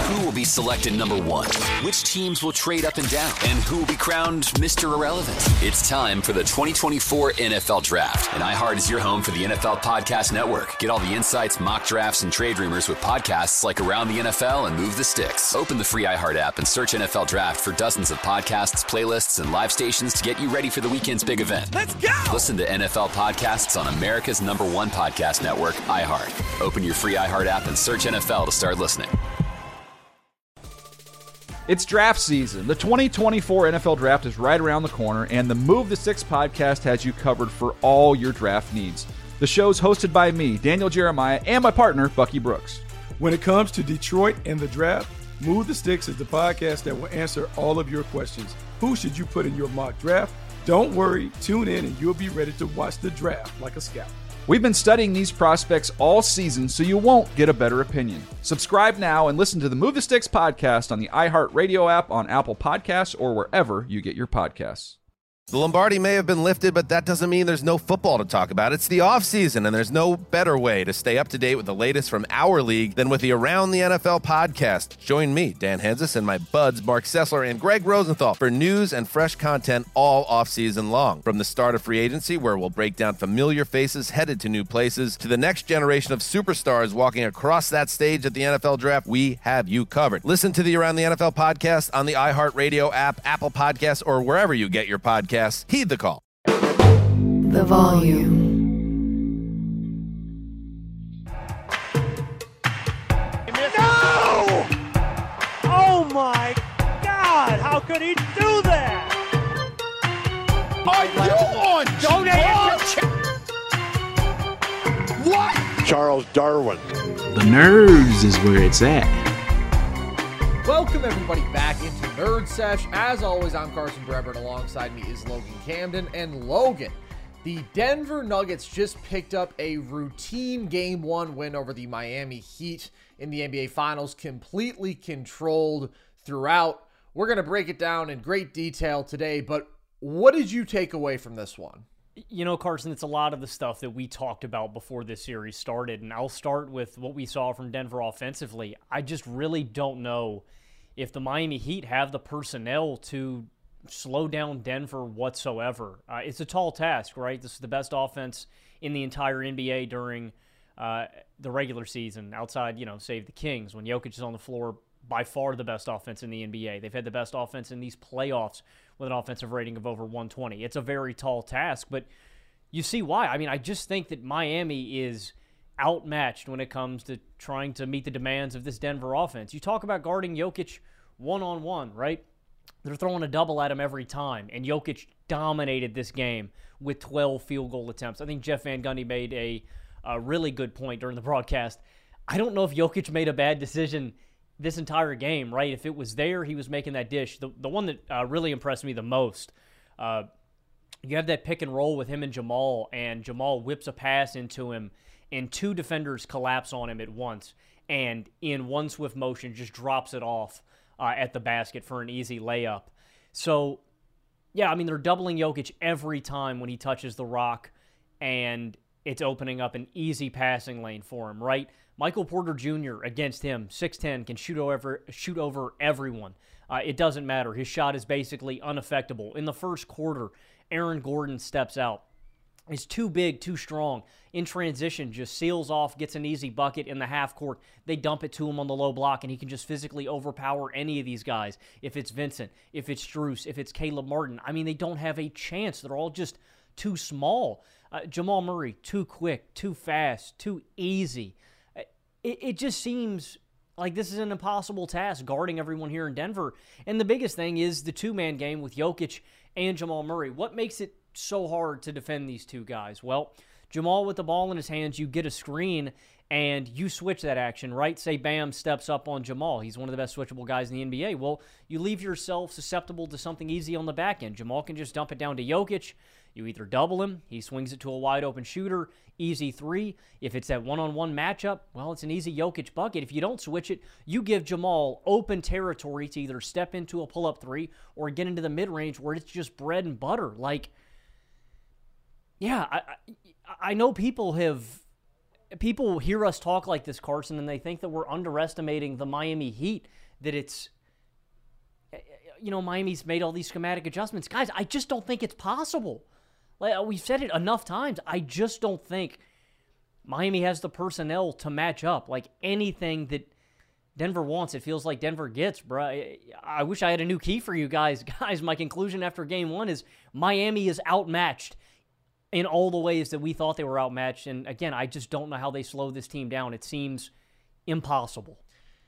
Who will be selected number one? Which teams will trade up and down? And who will be crowned Mr. Irrelevant? It's time for the 2024 NFL Draft. And iHeart is your home for the NFL Podcast Network. Get all the insights, mock drafts, and trade rumors with podcasts like Around the NFL and Move the Sticks. Open the free iHeart app and search NFL Draft for dozens of podcasts, playlists, and live stations to get you ready for the weekend's big event. Let's go! Listen to NFL podcasts on America's #1 podcast network, iHeart. Open your free iHeart app and search NFL to start listening. It's draft season. The 2024 NFL Draft is right around the corner, and the Move the Sticks podcast has you covered for all your draft needs. The show's hosted by me, Daniel Jeremiah, and my partner, Bucky Brooks. When it comes to Detroit and the draft, Move the Sticks is the podcast that will answer all of your questions. Who should you put in your mock draft? Don't worry, tune in and you'll be ready to watch the draft like a scout. We've been studying these prospects all season, so you won't get a better opinion. Subscribe now and listen to the Move the Sticks podcast on the iHeart Radio app, on Apple Podcasts, or wherever you get your podcasts. The Lombardi may have been lifted, but that doesn't mean there's no football to talk about. It's the offseason, and there's no better way to stay up to date with the latest from our league than with the Around the NFL podcast. Join me, Dan Hanzus, and my buds, Mark Sessler and Greg Rosenthal, for news and fresh content all offseason long. From the start of free agency, where we'll break down familiar faces headed to new places, to the next generation of superstars walking across that stage at the NFL Draft, we have you covered. Listen to the Around the NFL podcast on the iHeartRadio app, Apple Podcasts, or wherever you get your podcasts. Heed the call. The volume. No! Oh my God! How could he do that? Are you on drugs? What? Charles Darwin. The nerves is where it's at. Welcome everybody back into Nerd Sesh. As always, I'm Carson Bremer, and alongside me is Logan Camden. And Logan, the Denver Nuggets just picked up a routine Game 1 win over the Miami Heat in the NBA Finals, completely controlled throughout. We're going to break it down in great detail today, but what did you take away from this one? You know, Carson, it's a lot of the stuff that we talked about before this series started, and I'll start with what we saw from Denver offensively. I just really don't know if the Miami Heat have the personnel to slow down Denver whatsoever. It's a tall task, right? This is the best offense in the entire NBA during the regular season, outside, save the Kings. When Jokic is on the floor, by far the best offense in the NBA. They've had the best offense in these playoffs with an offensive rating of over 120. It's a very tall task, but you see why. I mean, I just think that Miami is outmatched when it comes to trying to meet the demands of this Denver offense. You talk about guarding Jokic one-on-one, right? They're throwing a double at him every time, and Jokic dominated this game with 12 field goal attempts. I think Jeff Van Gundy made a really good point during the broadcast. I don't know if Jokic made a bad decision this entire game, right? If it was there, he was making that dish. The one that really impressed me the most, you have that pick and roll with him and Jamal whips a pass into him, and two defenders collapse on him at once, and in one swift motion just drops it off at the basket for an easy layup. So, yeah, I mean, they're doubling Jokic every time when he touches the rock, and it's opening up an easy passing lane for him, right? Michael Porter Jr. against him, 6'10", can shoot over everyone. It doesn't matter. His shot is basically unaffectable. In the first quarter, Aaron Gordon steps out. Is too big, too strong. In transition, just seals off, gets an easy bucket in the half court. They dump it to him on the low block, and he can just physically overpower any of these guys. If it's Vincent, if it's Strus, if it's Caleb Martin. I mean, they don't have a chance. They're all just too small. Jamal Murray, too quick, too fast, too easy. It just seems like this is an impossible task, guarding everyone here in Denver. And the biggest thing is the two-man game with Jokic and Jamal Murray. What makes it so hard to defend these two guys? Well, Jamal with the ball in his hands, you get a screen, and you switch that action, right? Say Bam steps up on Jamal. He's one of the best switchable guys in the NBA. Well, you leave yourself susceptible to something easy on the back end. Jamal can just dump it down to Jokic. You either double him, he swings it to a wide-open shooter, easy three. If it's that one-on-one matchup, well, it's an easy Jokic bucket. If you don't switch it, you give Jamal open territory to either step into a pull-up three or get into the mid-range where it's just bread and butter. Like, yeah, I know people have people hear us talk like this, Carson, and they think that we're underestimating the Miami Heat, that it's, Miami's made all these schematic adjustments. Guys, I just don't think it's possible. Like, we've said it enough times. I just don't think Miami has the personnel to match up. Like, anything that Denver wants, it feels like Denver gets, bro. I wish I had a new key for you guys. Guys, my conclusion after game one is Miami is outmatched in all the ways that we thought they were outmatched. And again, I just don't know how they slow this team down. It seems impossible.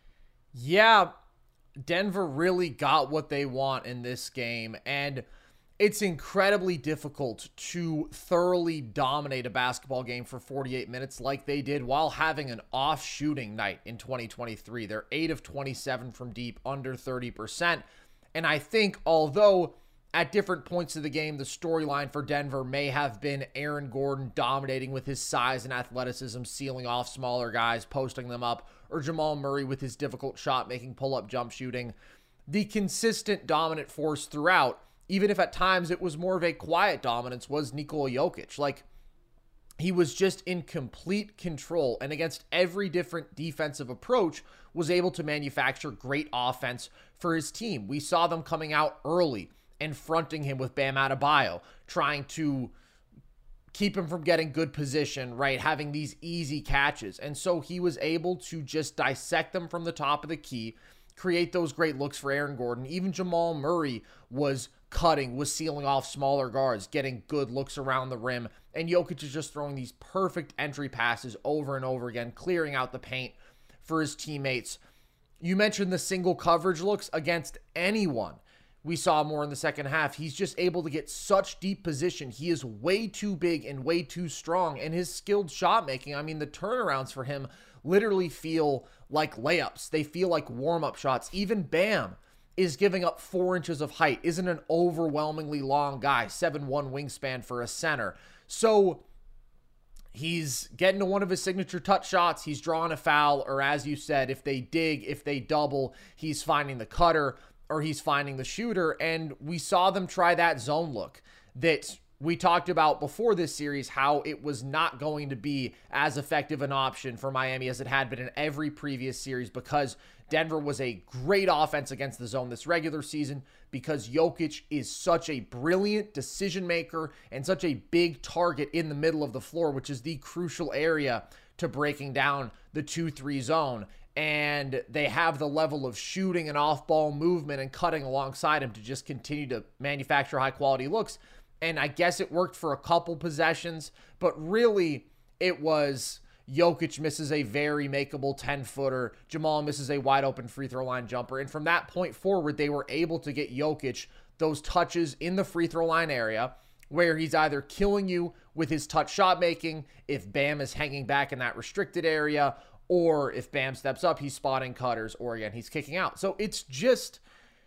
Yeah, Denver really got what they want in this game, and it's incredibly difficult to thoroughly dominate a basketball game for 48 minutes like they did while having an off shooting night in 2023. They're 8 of 27 from deep, under 30%. And I think although at different points of the game, the storyline for Denver may have been Aaron Gordon dominating with his size and athleticism, sealing off smaller guys, posting them up, or Jamal Murray with his difficult shot-making, pull-up jump shooting, the consistent dominant force throughout, even if at times it was more of a quiet dominance, was Nikola Jokic. Like, he was just in complete control, and against every different defensive approach was able to manufacture great offense for his team. We saw them coming out early and fronting him with Bam Adebayo, trying to keep him from getting good position, right? Having these easy catches. And so he was able to just dissect them from the top of the key, create those great looks for Aaron Gordon. Even Jamal Murray was cutting, was sealing off smaller guards, getting good looks around the rim. And Jokic is just throwing these perfect entry passes over and over again, clearing out the paint for his teammates. You mentioned the single coverage looks against anyone. We saw more in the second half. He's just able to get such deep position. He is way too big and way too strong. And his skilled shot making, I mean, the turnarounds for him literally feel like layups. They feel like warm-up shots. Even Bam is giving up 4 inches of height, isn't an overwhelmingly long guy, 7'1" wingspan for a center. So he's getting to one of his signature touch shots. He's drawing a foul, or as you said, if they dig, if they double, he's finding the cutter, or he's finding the shooter. And we saw them try that zone look that we talked about before this series, how it was not going to be as effective an option for Miami as it had been in every previous series, because Denver was a great offense against the zone this regular season, because Jokic is such a brilliant decision maker and such a big target in the middle of the floor, which is the crucial area to breaking down the 2-3 zone. And they have the level of shooting and off-ball movement and cutting alongside him to just continue to manufacture high-quality looks. And I guess it worked for a couple possessions, but really it was Jokic misses a very makeable 10-footer. Jamal misses a wide-open free throw line jumper. And from that point forward, they were able to get Jokic those touches in the free throw line area where he's either killing you with his touch shot making, if Bam is hanging back in that restricted area, or if Bam steps up, he's spotting cutters, or again, he's kicking out. So it's just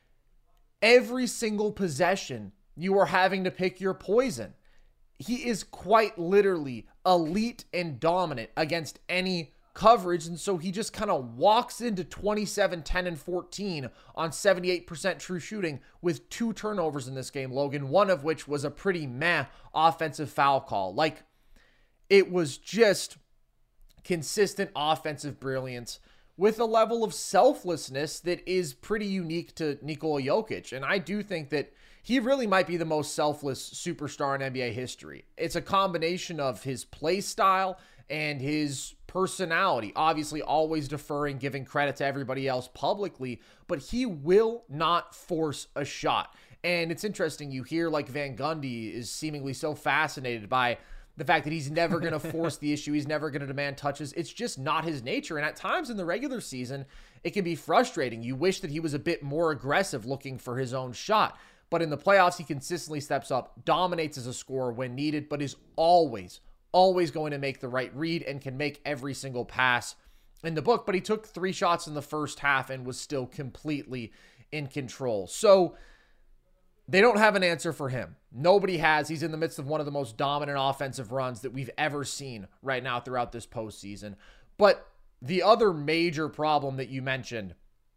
every single possession, you are having to pick your poison. He is quite literally elite and dominant against any coverage, and so he just kind of walks into 27, 10, and 14 on 78% true shooting with 2 turnovers in this game, Logan, one of which was a pretty meh offensive foul call. Like, it was just consistent offensive brilliance with a level of selflessness that is pretty unique to Nikola Jokic. And I do think that he really might be the most selfless superstar in NBA history. It's a combination of his play style and his personality, obviously always deferring, giving credit to everybody else publicly, but he will not force a shot. And it's interesting, you hear like Van Gundy is seemingly so fascinated by the fact that he's never going to force the issue. He's never going to demand touches. It's just not his nature. And at times in the regular season, it can be frustrating. You wish that he was a bit more aggressive looking for his own shot. But in the playoffs, he consistently steps up, dominates as a scorer when needed, but is always going to make the right read and can make every single pass in the book. But he took 3 shots in the first half and was still completely in control. So they don't have an answer for him. Nobody has. He's in the midst of one of the most dominant offensive runs that we've ever seen right now throughout this postseason. But the other major problem that you mentioned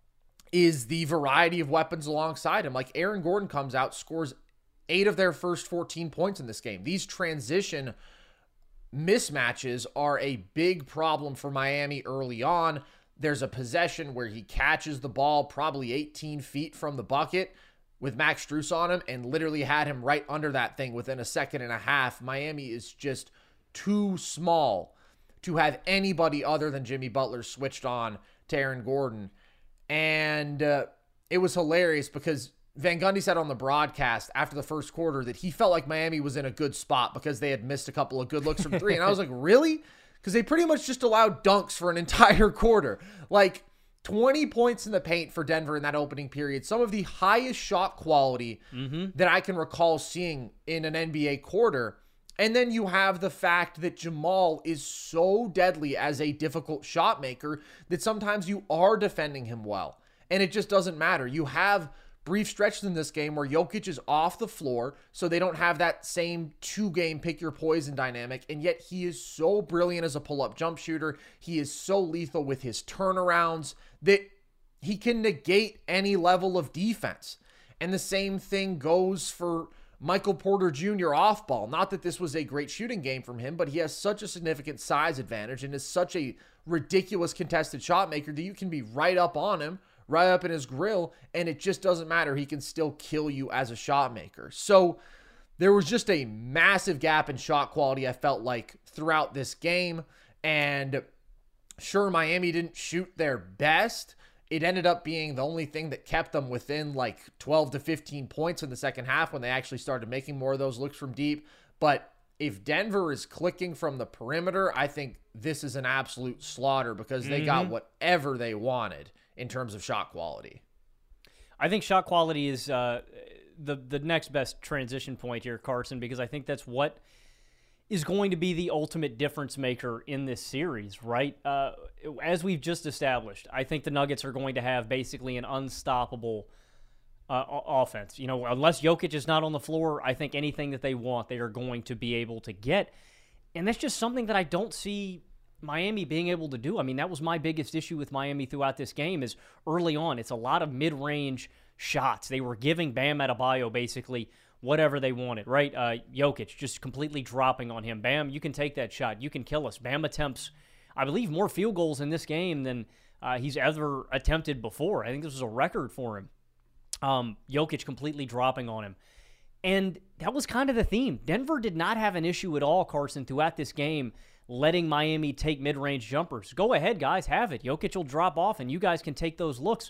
is the variety of weapons alongside him. Like, Aaron Gordon comes out, scores 8 of their first 14 points in this game. These transition mismatches are a big problem for Miami early on. There's a possession where he catches the ball probably 18 feet from the bucket with Max Strus on him and literally had him right under that thing within a second and a half. Miami is just too small to have anybody other than Jimmy Butler switched on to Aaron Gordon. And it was hilarious because Van Gundy said on the broadcast after the first quarter that he felt like Miami was in a good spot because they had missed a couple of good looks from three. And I was like, really? Because they pretty much just allowed dunks for an entire quarter. Like 20 points in the paint for Denver in that opening period. Some of the highest shot quality that I can recall seeing in an NBA quarter. And then you have the fact that Jamal is so deadly as a difficult shot maker that sometimes you are defending him well. And it just doesn't matter. You have brief stretches in this game where Jokic is off the floor, so they don't have that same two-game pick-your-poison dynamic, and yet he is so brilliant as a pull-up jump shooter. He is so lethal with his turnarounds that he can negate any level of defense. And the same thing goes for Michael Porter Jr. off ball. Not that this was a great shooting game from him, but he has such a significant size advantage and is such a ridiculous contested shot maker that you can be right up on him, right up in his grill, and it just doesn't matter. He can still kill you as a shot maker. So there was just a massive gap in shot quality, I felt like, throughout this game. And sure, Miami didn't shoot their best. It ended up being the only thing that kept them within like 12 to 15 points in the second half when they actually started making more of those looks from deep. But if Denver is clicking from the perimeter, I think this is an absolute slaughter because they got whatever they wanted in terms of shot quality. I think shot quality is the next best transition point here, Carson, because I think that's what is going to be the ultimate difference maker in this series, right? As we've just established, I think the Nuggets are going to have basically an unstoppable offense. You know, unless Jokic is not on the floor, I think anything that they want, they are going to be able to get. And that's just something that I don't see Miami being able to do. I mean, that was my biggest issue with Miami throughout this game is early on, it's a lot of mid-range shots. They were giving Bam Adebayo basically whatever they wanted, right? Jokic just completely dropping on him. Bam, you can take that shot. You can kill us. Bam attempts, I believe, more field goals in this game than he's ever attempted before. I think this was a record for him. Jokic completely dropping on him. And that was kind of the theme. Denver did not have an issue at all, Carson, throughout this game, letting Miami take mid-range jumpers. Go ahead, guys, have it. Jokic will drop off, and you guys can take those looks.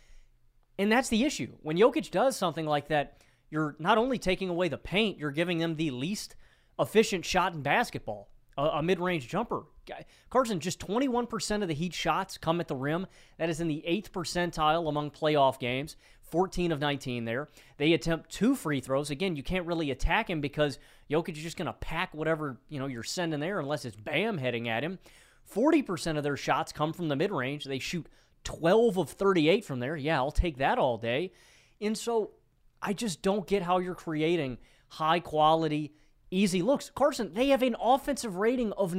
And that's the issue. When Jokic does something like that, you're not only taking away the paint, you're giving them the least efficient shot in basketball, a mid-range jumper. Carson, just 21% of the Heat shots come at the rim. That is in the 8th percentile among playoff games, 14 of 19 there. They attempt 2 free throws. Again, you can't really attack him because Jokic is just going to pack whatever you're sending there unless it's Bam heading at him. 40% of their shots come from the mid-range. They shoot 12 of 38 from there. Yeah, I'll take that all day. And so I just don't get how you're creating high-quality, easy looks. Carson, they have an offensive rating of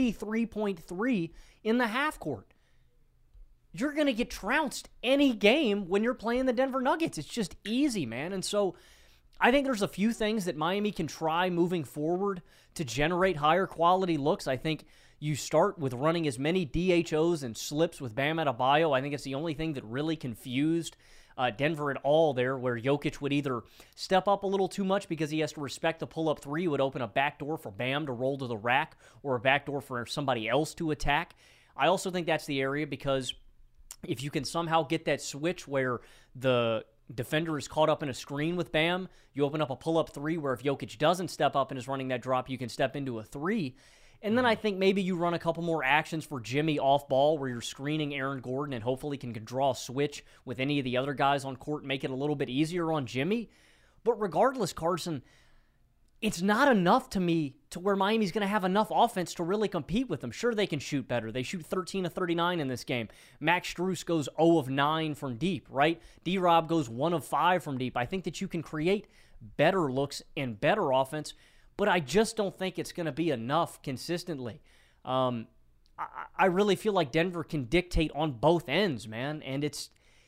93.3 in the half court. You're going to get trounced any game when you're playing the Denver Nuggets. It's just easy, man. And so I think there's a few things that Miami can try moving forward to generate higher quality looks. I think you start with running as many DHOs and slips with Bam Adebayo. I think it's the only thing that really confused Denver at all there, where Jokic would either step up a little too much because he has to respect the pull-up three, would open a backdoor for Bam to roll to the rack, or a backdoor for somebody else to attack. I also think that's the area because if you can somehow get that switch where the defender is caught up in a screen with Bam, you open up a pull-up three where if Jokic doesn't step up and is running that drop, you can step into a three. And then I think maybe you run a couple more actions for Jimmy off ball where you're screening Aaron Gordon and hopefully can draw a switch with any of the other guys on court and make it a little bit easier on Jimmy. But regardless, Carson, it's not enough to me to where Miami's going to have enough offense to really compete with them. Sure, they can shoot better. They shoot 13 of 39 in this game. Max Strus goes 0 of 9 from deep, right? D-Rob goes 1 of 5 from deep. I think that you can create better looks and better offense, but I just don't think it's going to be enough consistently. I really feel like Denver can dictate on both ends, man, and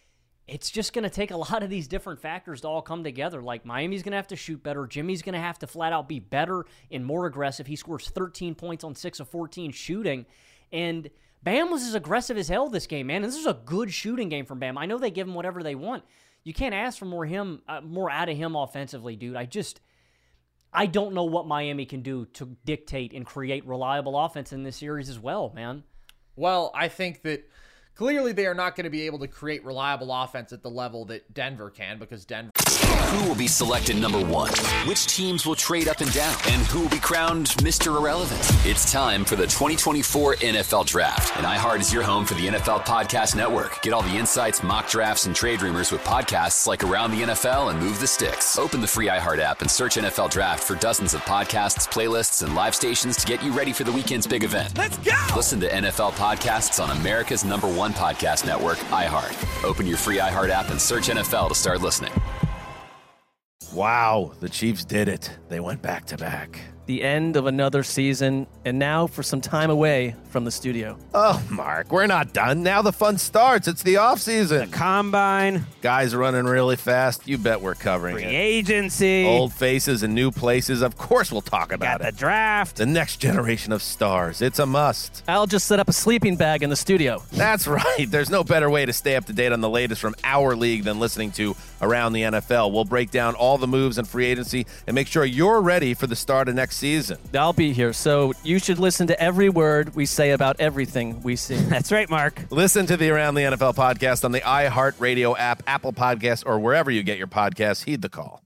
it's just going to take a lot of these different factors to all come together. Like, Miami's going to have to shoot better. Jimmy's going to have to flat out be better and more aggressive. He scores 13 points on 6 of 14 shooting. And Bam was as aggressive as hell this game, man. And this is a good shooting game from Bam. I know they give him whatever they want. You can't ask for more out of him offensively, dude. I don't know what Miami can do to dictate and create reliable offense in this series as well, man. Well, I think that clearly they are not going to be able to create reliable offense at the level that Denver can, because Denver... Who will be selected number 1? Which teams will trade up and down? And who will be crowned Mr. Irrelevant? It's time for the 2024 NFL Draft. And iHeart is your home for the NFL Podcast Network. Get all the insights, mock drafts, and trade rumors with podcasts like Around the NFL and Move the Sticks. Open the free iHeart app and search NFL Draft for dozens of podcasts, playlists, and live stations to get you ready for the weekend's big event. Let's go! Listen to NFL podcasts on America's #1 podcast network, iHeart. Open your free iHeart app and search NFL to start listening. Wow, the Chiefs did it. They went back-to-back. The end of another season, and now for some time away from the studio. Oh, Mark, we're not done. Now the fun starts. It's the offseason. The combine. Guys running really fast. You bet we're covering Free it. agency. Old faces and new places. Of course we'll talk about Got it. the draft. The next generation of stars. It's a must. I'll just set up a sleeping bag in the studio. That's right. There's no better way to stay up to date on the latest from our league than listening to Around the NFL. We'll break down all the moves in free agency and make sure you're ready for the start of next season. I'll be here, so you should listen to every word we say about everything we see. That's right, Mark. Listen to the Around the NFL podcast on the iHeartRadio app, Apple Podcasts, or wherever you get your podcasts. Heed the call.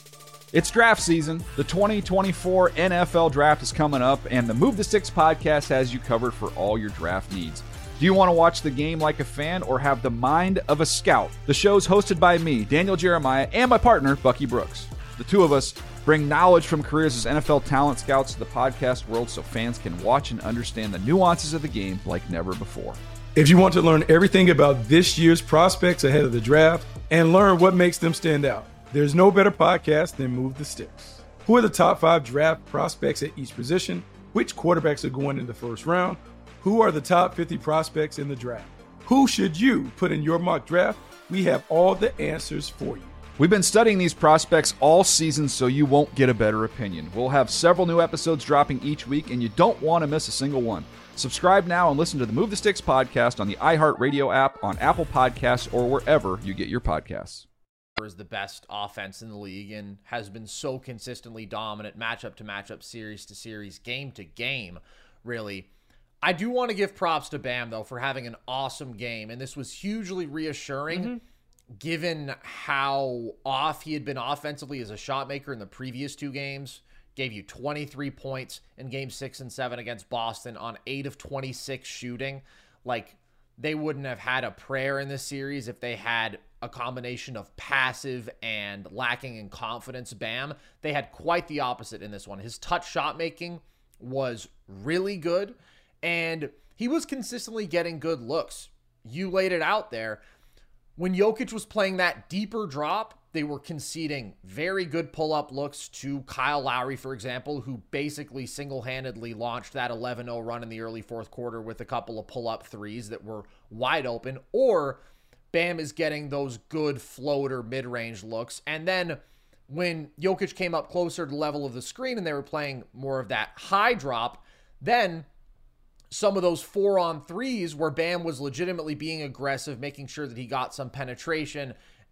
It's draft season. The 2024 NFL Draft is coming up, and the Move the Sticks podcast has you covered for all your draft needs. Do you want to watch the game like a fan or have the mind of a scout? The show's hosted by me, Daniel Jeremiah, and my partner, Bucky Brooks. The two of us bring knowledge from careers as NFL talent scouts to the podcast world so fans can watch and understand the nuances of the game like never before. If you want to learn everything about this year's prospects ahead of the draft and learn what makes them stand out, there's no better podcast than Move the Sticks. Who are the top 5 draft prospects at each position? Which quarterbacks are going in the first round? Who are the top 50 prospects in the draft? Who should you put in your mock draft? We have all the answers for you. We've been studying these prospects all season so you won't get a better opinion. We'll have several new episodes dropping each week, and you don't want to miss a single one. Subscribe now and listen to the Move the Sticks podcast on the iHeartRadio app, on Apple Podcasts, or wherever you get your podcasts. Is the best offense in the league and has been so consistently dominant matchup to matchup, series to series, game to game, really. I do want to give props to Bam, though, for having an awesome game, and this was hugely reassuring given how off he had been offensively as a shot maker in the previous 2 games. Gave you 23 points in game 6 and 7 against Boston on 8 of 26 shooting. Like, they wouldn't have had a prayer in this series if they had a combination of passive and lacking in confidence Bam. They had quite the opposite in this one. His touch shot making was really good, and he was consistently getting good looks. You laid it out there. When Jokic was playing that deeper drop, they were conceding very good pull-up looks to Kyle Lowry, for example, who basically single-handedly launched that 11-0 run in the early fourth quarter with a couple of pull-up threes that were wide open. Or Bam is getting those good floater mid-range looks. And then when Jokic came up closer to the level of the screen and they were playing more of that high drop, then some of those 4-on-3s where Bam was legitimately being aggressive, making sure that he got some penetration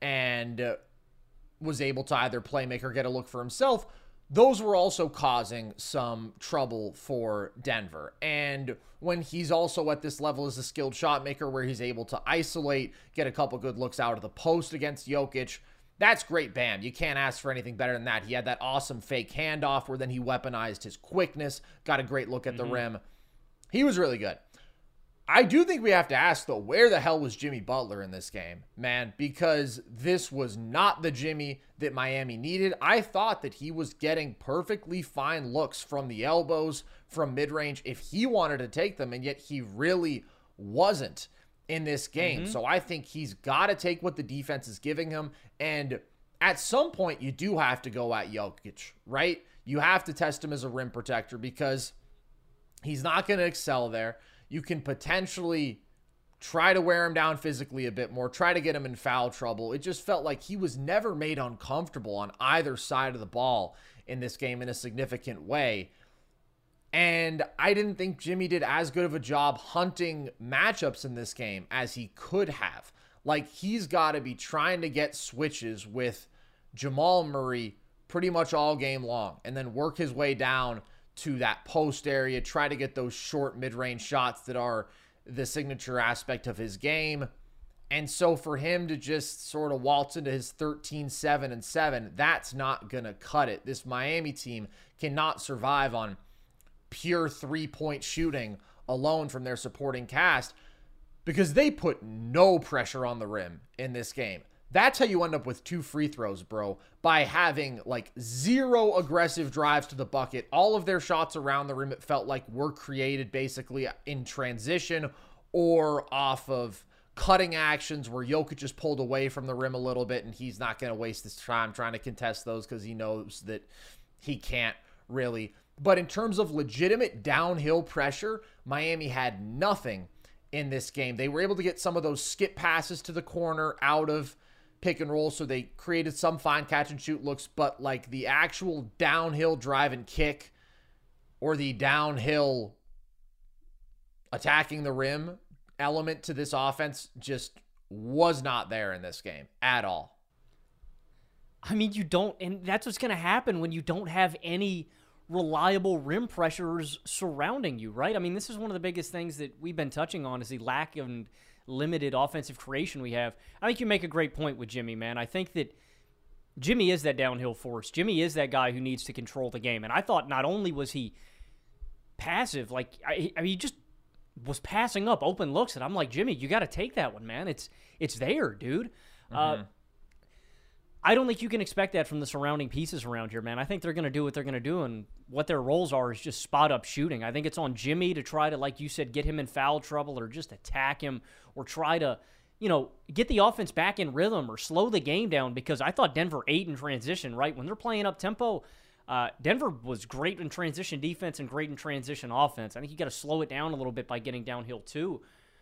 and was able to either play make or get a look for himself, those were also causing some trouble for Denver. And when he's also at this level as a skilled shot maker where he's able to isolate, get a couple good looks out of the post against Jokic, that's great Bam. You can't ask for anything better than that. He had that awesome fake handoff where then he weaponized his quickness, got a great look at the rim. He was really good. I do think we have to ask, though, where the hell was Jimmy Butler in this game, man? Because this was not the Jimmy that Miami needed. I thought that he was getting perfectly fine looks from the elbows, from mid-range, if he wanted to take them, and yet he really wasn't in this game. So I think he's got to take what the defense is giving him, and at some point, you do have to go at Jokic, right? You have to test him as a rim protector because he's not going to excel there. You can potentially try to wear him down physically a bit more, try to get him in foul trouble. It just felt like he was never made uncomfortable on either side of the ball in this game in a significant way. And I didn't think Jimmy did as good of a job hunting matchups in this game as he could have. Like, he's got to be trying to get switches with Jamal Murray pretty much all game long and then work his way down to that post area, try to get those short mid-range shots that are the signature aspect of his game. And so for him to just sort of waltz into his 13-7-7, that's not going to cut it. This Miami team cannot survive on pure three-point shooting alone from their supporting cast because they put no pressure on the rim in this game. That's how you end up with 2 free throws, bro, by having like 0 aggressive drives to the bucket. All of their shots around the rim, it felt like, were created basically in transition or off of cutting actions where Jokic just pulled away from the rim a little bit and he's not going to waste his time trying to contest those because he knows that he can't really. But in terms of legitimate downhill pressure, Miami had nothing in this game. They were able to get some of those skip passes to the corner out of pick and roll, so they created some fine catch and shoot looks, but like the actual downhill drive and kick or the downhill attacking the rim element to this offense just was not there in this game at all. I mean, you don't, and that's what's going to happen when you don't have any reliable rim pressures surrounding you, right? I mean, this is one of the biggest things that we've been touching on is the lack of limited offensive creation we have. I think you make a great point with Jimmy, man. I think that Jimmy is that downhill force. Jimmy is that guy who needs to control the game. And I thought not only was he passive, like I mean, he just was passing up open looks, and I'm like, Jimmy, you got to take that one, man. It's there, dude. I don't think you can expect that from the surrounding pieces around here, man. I think they're going to do what they're going to do, and what their roles are is just spot-up shooting. I think it's on Jimmy to try to, like you said, get him in foul trouble or just attack him or try to, get the offense back in rhythm or slow the game down, because I thought Denver ate in transition, right? When they're playing up-tempo, Denver was great in transition defense and great in transition offense. I think you got to slow it down a little bit by getting downhill, too.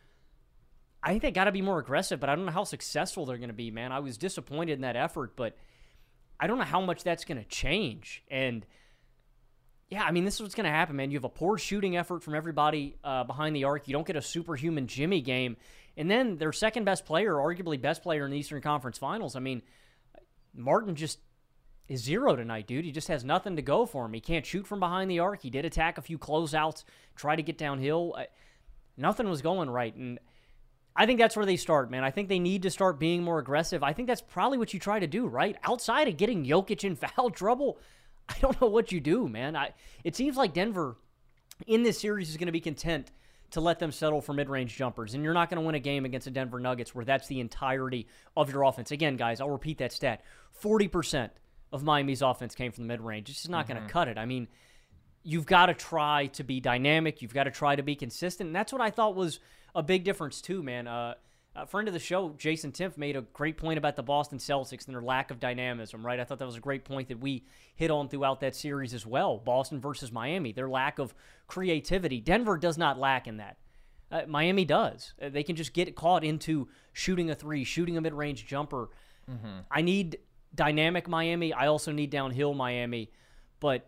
I think they got to be more aggressive, but I don't know how successful they're going to be, man. I was disappointed in that effort, but I don't know how much that's going to change. And, yeah, I mean, this is what's going to happen, man. You have a poor shooting effort from everybody behind the arc. You don't get a superhuman Jimmy game. And then their second-best player, arguably best player in the Eastern Conference Finals, I mean, Martin just is 0 tonight, dude. He just has nothing to go for him. He can't shoot from behind the arc. He did attack a few closeouts, try to get downhill. Nothing was going right, and I think that's where they start, man. I think they need to start being more aggressive. I think that's probably what you try to do, right? Outside of getting Jokic in foul trouble, I don't know what you do, man. It seems like Denver in this series is going to be content to let them settle for mid-range jumpers, and you're not going to win a game against the Denver Nuggets where that's the entirety of your offense. Again, guys, I'll repeat that stat. 40% of Miami's offense came from the mid-range. It's just not going to cut it. I mean, you've got to try to be dynamic. You've got to try to be consistent, and that's what I thought was a big difference too, man. A friend of the show, Jason Timpf, made a great point about the Boston Celtics and their lack of dynamism, right? I thought that was a great point that we hit on throughout that series as well. Boston versus Miami, their lack of creativity. Denver does not lack in that. Miami does. They can just get caught into shooting a three, shooting a mid-range jumper. I need dynamic Miami. I also need downhill Miami. But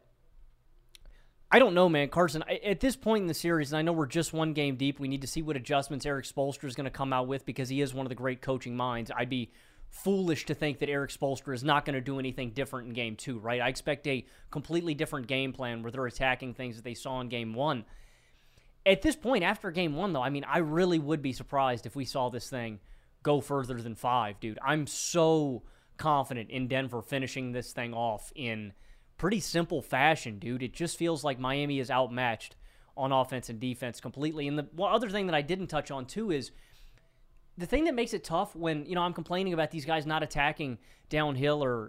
I don't know, man. Carson, at this point in the series, and I know we're just one game deep, we need to see what adjustments Eric Spoelstra is going to come out with because he is one of the great coaching minds. I'd be foolish to think that Eric Spoelstra is not going to do anything different in Game 2, right? I expect a completely different game plan where they're attacking things that they saw in Game 1. At this point, after Game 1, though, I mean, I really would be surprised if we saw this thing go further than 5, dude. I'm so confident in Denver finishing this thing off in pretty simple fashion, dude. It just feels like Miami is outmatched on offense and defense completely. And the one other thing that I didn't touch on, too, is the thing that makes it tough when, I'm complaining about these guys not attacking downhill, or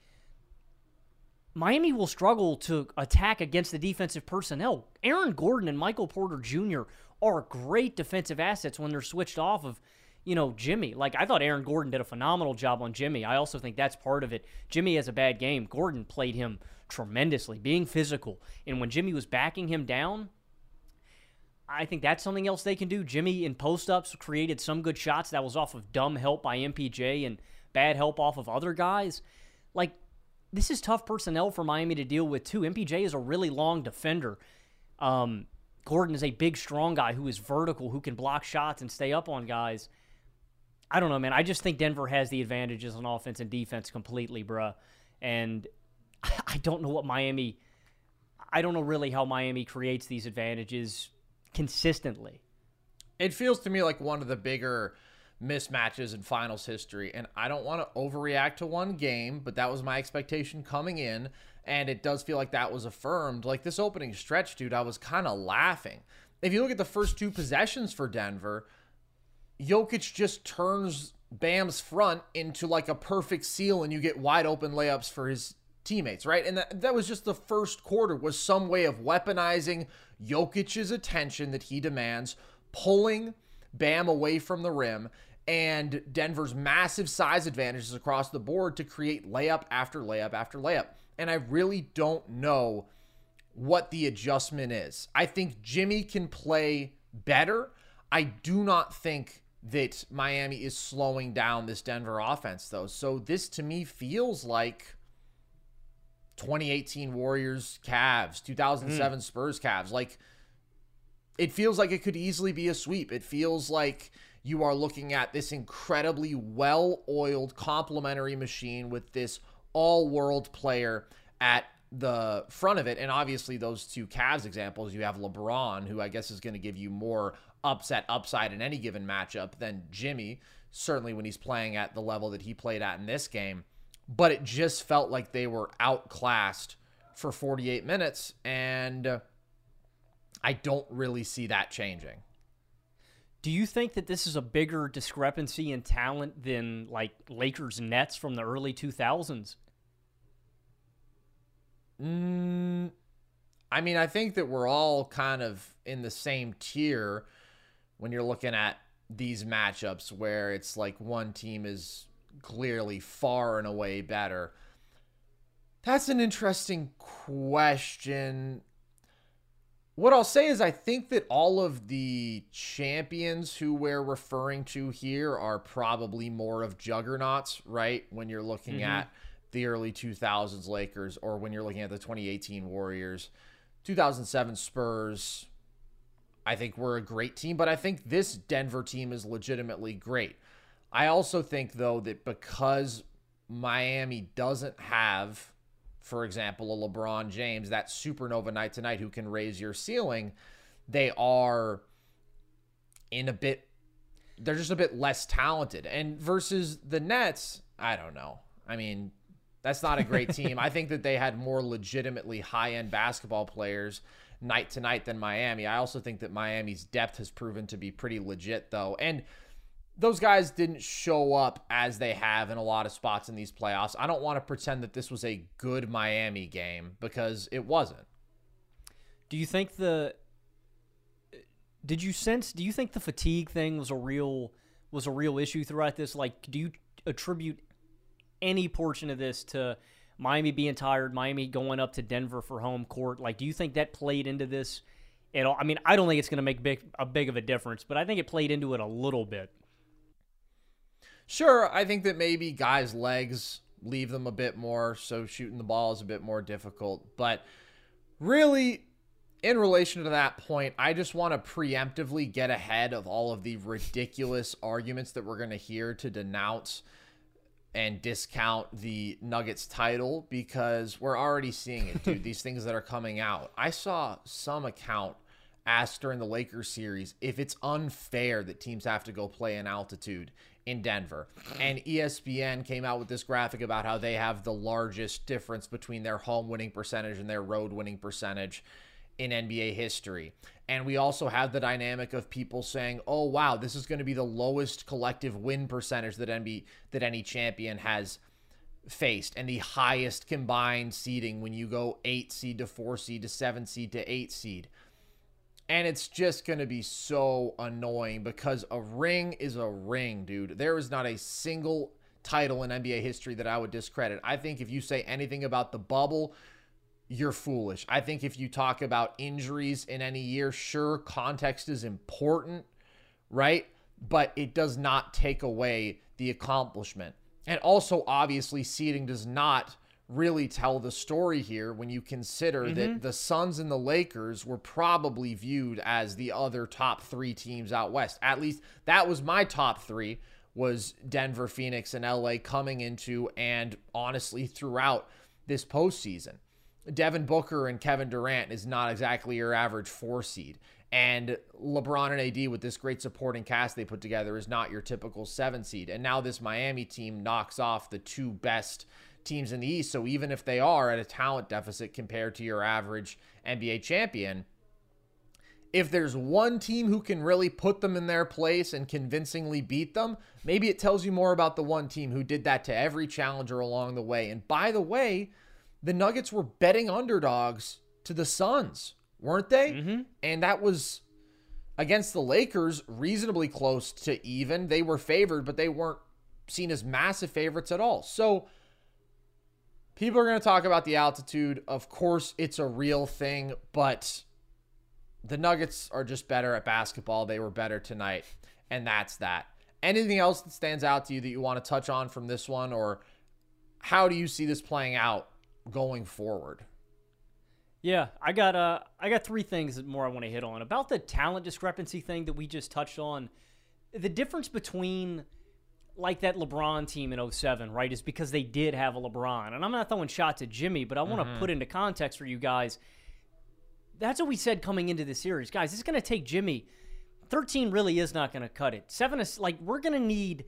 Miami will struggle to attack against the defensive personnel. Aaron Gordon and Michael Porter Jr. are great defensive assets when they're switched off of, Jimmy. Like, I thought Aaron Gordon did a phenomenal job on Jimmy. I also think that's part of it. Jimmy has a bad game. Gordon played him tremendously, being physical. And when Jimmy was backing him down, I think that's something else they can do. Jimmy in post-ups created some good shots. That was off of dumb help by MPJ and bad help off of other guys. Like, this is tough personnel for Miami to deal with, too. MPJ is a really long defender. Gordon is a big, strong guy who is vertical, who can block shots and stay up on guys. I don't know, man. I just think Denver has the advantages on offense and defense completely, bruh. And I don't know I don't know really how Miami creates these advantages consistently. It feels to me like one of the bigger mismatches in finals history, and I don't want to overreact to one game, but that was my expectation coming in, and it does feel like that was affirmed. Like, this opening stretch, dude, I was kind of laughing. If you look at the first 2 possessions for Denver, Jokic just turns Bam's front into like a perfect seal, and you get wide open layups for his teammates, right? And that was just the first quarter, was some way of weaponizing Jokic's attention that he demands, pulling Bam away from the rim, and Denver's massive size advantages across the board to create layup after layup after layup. And I really don't know what the adjustment is. I think Jimmy can play better. I do not think that Miami is slowing down this Denver offense, though. So this, to me, feels like 2018 Warriors Cavs, 2007 Spurs Cavs. Like, it feels like it could easily be a sweep. It feels like you are looking at this incredibly well-oiled complementary machine with this all-world player at the front of it. And obviously those 2 Cavs examples, you have LeBron, who I guess is going to give you more upside in any given matchup than Jimmy, certainly when he's playing at the level that he played at in this game. But it just felt like they were outclassed for 48 minutes, and I don't really see that changing. Do you think that this is a bigger discrepancy in talent than, like, Lakers Nets from the early 2000s? I mean, I think that we're all kind of in the same tier when you're looking at these matchups where it's like one team is clearly far and away better. That's an interesting question. What I'll say is I think that all of the champions who we're referring to here are probably more of juggernauts, right? When you're looking at the early 2000s Lakers, or when you're looking at the 2018 Warriors, 2007 Spurs, I think we're a great team, but I think this Denver team is legitimately great. I also think, though, that because Miami doesn't have, for example, a LeBron James, that supernova night tonight who can raise your ceiling, they are they're just a bit less talented. And versus the Nets, I don't know. I mean, that's not a great team. I think that they had more legitimately high-end basketball players night to night than Miami. I also think that Miami's depth has proven to be pretty legit, though. And those guys didn't show up as they have in a lot of spots in these playoffs. I don't want to pretend that this was a good Miami game, because it wasn't. Do you think do you think the fatigue thing was a real issue throughout this? Like, do you attribute any portion of this to Miami being tired, Miami going up to Denver for home court? Like, do you think that played into this at all? I mean, I don't think it's going to make a big of a difference, but I think it played into it a little bit. Sure, I think that maybe guys' legs leave them a bit more, so shooting the ball is a bit more difficult. But really, in relation to that point, I just want to preemptively get ahead of all of the ridiculous arguments that we're going to hear to denounce and discount the Nuggets title, because we're already seeing it, dude. These things that are coming out. I saw some account asked during the Lakers series if it's unfair that teams have to go play in altitude in Denver. And ESPN came out with this graphic about how they have the largest difference between their home winning percentage and their road winning percentage in NBA history. And we also have the dynamic of people saying, oh, wow, this is going to be the lowest collective win percentage that any champion has faced, and the highest combined seeding when you go 8 seed to 4 seed to 7 seed to 8 seed. And it's just going to be so annoying, because a ring is a ring, dude. There is not a single title in NBA history that I would discredit. I think if you say anything about the bubble, you're foolish. I think if you talk about injuries in any year, sure, context is important, right? But it does not take away the accomplishment. And also, obviously, seeding does not really tell the story here when you consider that the Suns and the Lakers were probably viewed as the other top 3 teams out west. At least that was my top 3, was Denver, Phoenix, and LA coming into and honestly throughout this postseason. Devin Booker and Kevin Durant is not exactly your average 4 seed. And LeBron and AD, with this great supporting cast they put together, is not your typical 7 seed. And now this Miami team knocks off the 2 best teams in the East. So even if they are at a talent deficit compared to your average NBA champion, if there's one team who can really put them in their place and convincingly beat them, maybe it tells you more about the one team who did that to every challenger along the way. And by the way, the Nuggets were betting underdogs to the Suns, weren't they? And that was against the Lakers, reasonably close to even. They were favored, but they weren't seen as massive favorites at all. So people are going to talk about the altitude. Of course, it's a real thing, but the Nuggets are just better at basketball. They were better tonight, and that's that. Anything else that stands out to you that you want to touch on from this one, or how do you see this playing out going forward? Yeah, I got 3 things that more I want to hit on. About the talent discrepancy thing that we just touched on, the difference between like that LeBron team in 07, right, is because they did have a LeBron. And I'm not throwing shots at Jimmy, but I want to put into context for you guys. That's what we said coming into the series. Guys, it's going to take Jimmy. 13 really is not going to cut it. 7 is like, we're going to need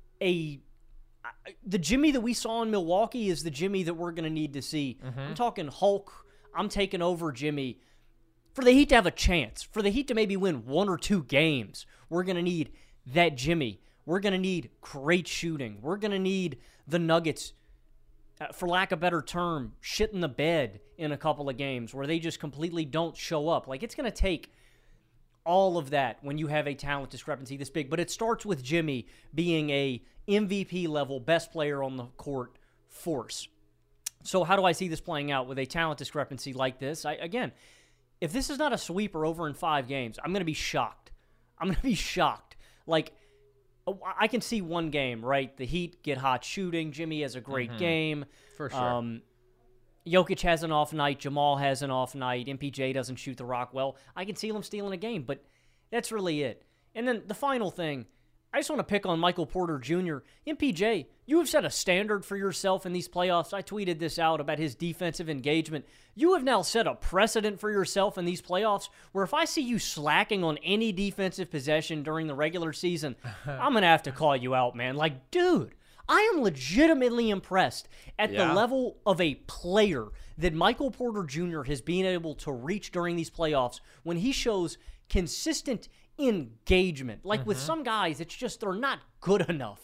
the Jimmy that we saw in Milwaukee is the Jimmy that we're going to need to see. I'm talking Hulk. I'm taking over Jimmy. For the Heat to have a chance, for the Heat to maybe win 1 or 2 games, we're going to need that Jimmy. We're going to need great shooting. We're going to need the Nuggets, for lack of a better term, shit in the bed in a couple of games where they just completely don't show up. Like, it's going to take all of that when you have a talent discrepancy this big. But it starts with Jimmy being a MVP level, best player on the court force. So how do I see this playing out with a talent discrepancy like this? Again, if this is not a sweeper over in 5 games, I'm going to be shocked. I'm going to be shocked. Like, I can see one game, right? The Heat get hot shooting. Jimmy has a great game. For sure. Jokic has an off night. Jamal has an off night. MPJ doesn't shoot the rock well. I can see them stealing a game, but that's really it. And then the final thing, I just want to pick on Michael Porter Jr. MPJ, you have set a standard for yourself in these playoffs. I tweeted this out about his defensive engagement. You have now set a precedent for yourself in these playoffs where if I see you slacking on any defensive possession during the regular season, I'm going to have to call you out, man. Like, dude, I am legitimately impressed at the level of a player that Michael Porter Jr. has been able to reach during these playoffs when he shows consistent engagement. Like with some guys, it's just they're not good enough.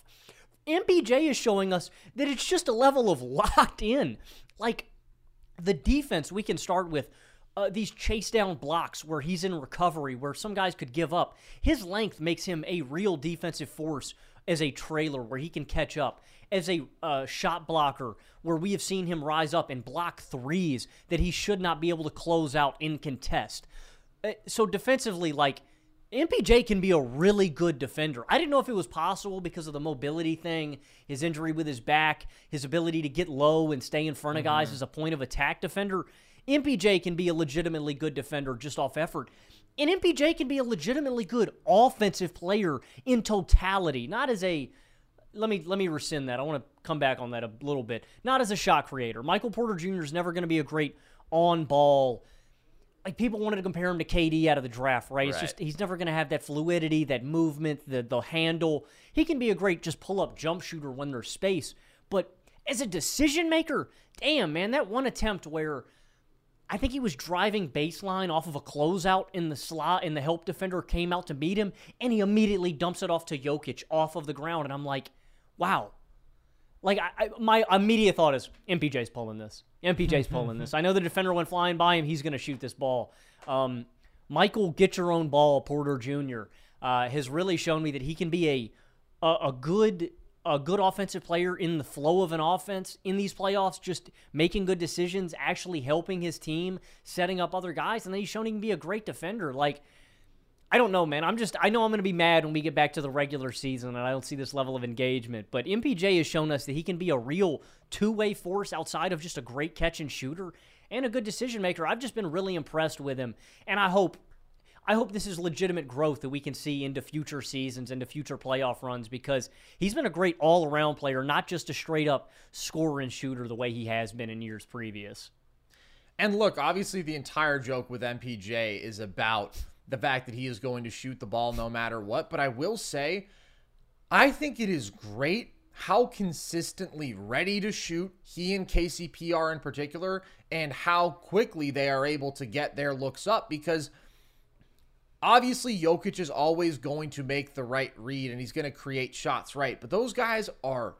MPJ is showing us that it's just a level of locked in. Like the defense, we can start with these chase down blocks where he's in recovery, where some guys could give up. His length makes him a real defensive force as a trailer where he can catch up, as a shot blocker where we have seen him rise up and block threes that he should not be able to close out in contest. So defensively, like, MPJ can be a really good defender. I didn't know if it was possible because of the mobility thing, his injury with his back, his ability to get low and stay in front of guys as a point of attack defender. MPJ can be a legitimately good defender just off effort. And MPJ can be a legitimately good offensive player in totality, not as a... Let me rescind that. I want to come back on that a little bit. Not as a shot creator. Michael Porter Jr. is never going to be a great on-ball... Like, people wanted to compare him to KD out of the draft, right? It's just, he's never going to have that fluidity, that movement, the handle. He can be a great just pull-up jump shooter when there's space. But as a decision maker, damn, man, that one attempt where I think he was driving baseline off of a closeout in the slot, and the help defender came out to meet him, and he immediately dumps it off to Jokic off of the ground. And I'm like, wow. Like, my immediate thought is, MPJ's pulling this. MPJ's pulling this. I know the defender went flying by him. He's going to shoot this ball. Michael, get your own ball, Porter Jr. Has really shown me that he can be a good a good offensive player in the flow of an offense in these playoffs, just making good decisions, actually helping his team, setting up other guys, and then he's shown he can be a great defender. Like, I don't know, man. I know I'm going to be mad when we get back to the regular season and I don't see this level of engagement, but MPJ has shown us that he can be a real two-way force outside of just a great catch and shooter and a good decision maker. I've just been really impressed with him, and I hope this is legitimate growth that we can see into future seasons, into future playoff runs, because he's been a great all-around player, not just a straight-up scorer and shooter the way he has been in years previous. And look, obviously the entire joke with MPJ is about the fact that he is going to shoot the ball no matter what. But I will say, I think it is great how consistently ready to shoot he and KCP are in particular, and how quickly they are able to get their looks up, because obviously Jokic is always going to make the right read and he's going to create shots, right? But those guys are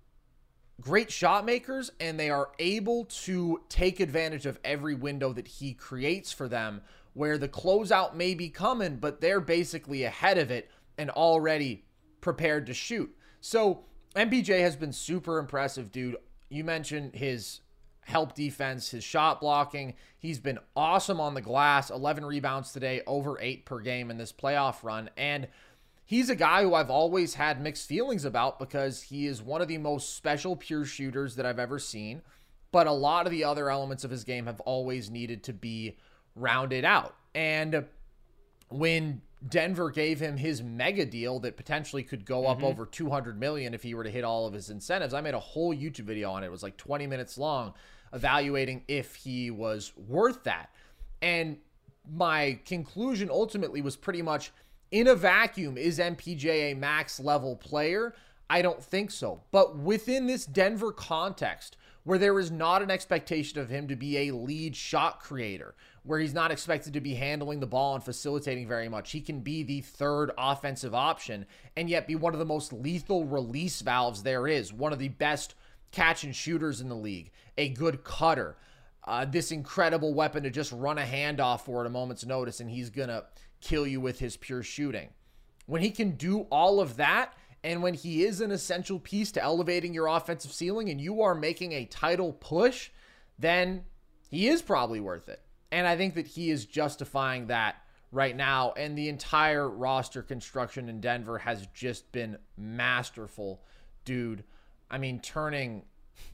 great shot makers, and they are able to take advantage of every window that he creates for them, where the closeout may be coming, but they're basically ahead of it and already prepared to shoot. So MPJ has been super impressive, dude. You mentioned his help defense, his shot blocking. He's been awesome on the glass. 11 rebounds today, over 8 per game in this playoff run. And he's a guy who I've always had mixed feelings about, because he is one of the most special pure shooters that I've ever seen. But a lot of the other elements of his game have always needed to be rounded out. And when Denver gave him his mega deal that potentially could go up over $200 million if he were to hit all of his incentives, I made a whole YouTube video on it. It was like 20 minutes long, evaluating if he was worth that. And my conclusion ultimately was pretty much, in a vacuum, is MPJ a max level player? I don't think so. But within this Denver context, where there is not an expectation of him to be a lead shot creator, where he's not expected to be handling the ball and facilitating very much, he can be the third offensive option and yet be one of the most lethal release valves there is, one of the best catch and shooters in the league, a good cutter, this incredible weapon to just run a handoff for at a moment's notice and he's going to kill you with his pure shooting. When he can do all of that, and when he is an essential piece to elevating your offensive ceiling and you are making a title push, then he is probably worth it. And I think that he is justifying that right now. And the entire roster construction in Denver has just been masterful, dude. I mean, turning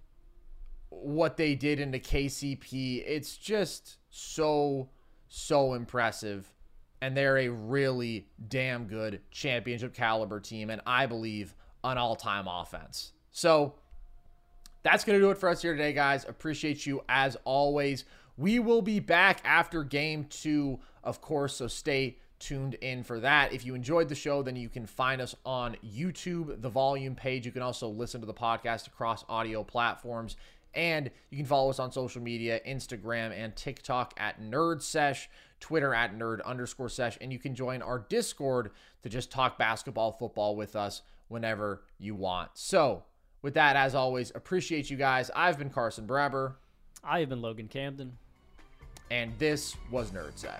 what they did into KCP, it's just so impressive. And they're a really damn good championship caliber team, and I believe an all-time offense. So that's going to do it for us here today, guys. Appreciate you as always. We will be back after game 2, of course, so stay tuned in for that. If you enjoyed the show, then you can find us on YouTube, the Volume page. You can also listen to the podcast across audio platforms, and you can follow us on social media, Instagram and TikTok at NerdSesh, Twitter at nerd_sesh, and you can join our Discord to just talk basketball, football with us whenever you want. So with that, as always, appreciate you guys. I've been Carson Breber. I have been Logan Camden. And this was Nerd Sesh.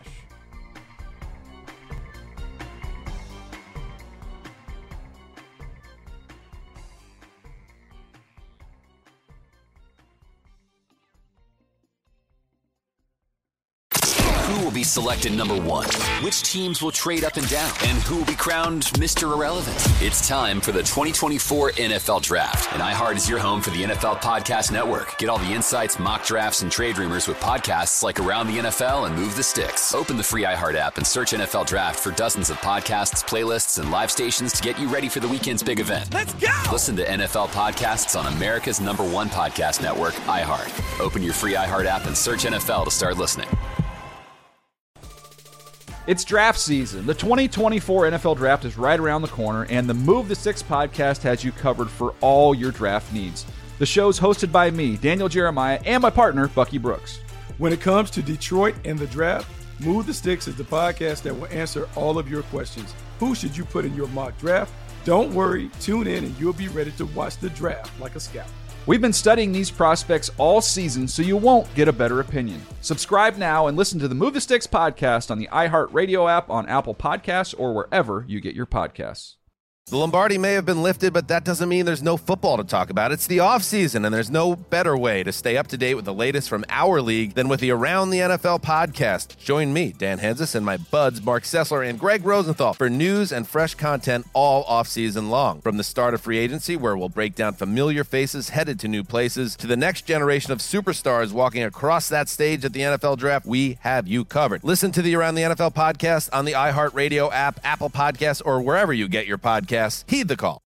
Who will be selected number 1? Which teams will trade up and down? And who will be crowned Mr. Irrelevant? It's time for the 2024 NFL Draft. And iHeart is your home for the NFL Podcast Network. Get all the insights, mock drafts, and trade rumors with podcasts like Around the NFL and Move the Sticks. Open the free iHeart app and search NFL Draft for dozens of podcasts, playlists, and live stations to get you ready for the weekend's big event. Let's go! Listen to NFL podcasts on America's #1 podcast network, iHeart. Open your free iHeart app and search NFL to start listening. It's draft season. The 2024 NFL Draft is right around the corner, and the Move the Sticks podcast has you covered for all your draft needs. The show's hosted by me, Daniel Jeremiah, and my partner, Bucky Brooks. When it comes to Detroit and the draft, Move the Sticks is the podcast that will answer all of your questions. Who should you put in your mock draft? Don't worry, tune in and you'll be ready to watch the draft like a scout. We've been studying these prospects all season, so you won't get a better opinion. Subscribe now and listen to the Move the Sticks podcast on the iHeart Radio app, on Apple Podcasts, or wherever you get your podcasts. The Lombardi may have been lifted, but that doesn't mean there's no football to talk about. It's the offseason, and there's no better way to stay up to date with the latest from our league than with the Around the NFL podcast. Join me, Dan Hanzus, and my buds Mark Sessler and Greg Rosenthal for news and fresh content all offseason long. From the start of free agency, where we'll break down familiar faces headed to new places, to the next generation of superstars walking across that stage at the NFL Draft, we have you covered. Listen to the Around the NFL podcast on the iHeartRadio app, Apple Podcasts, or wherever you get your podcasts. Heed the call.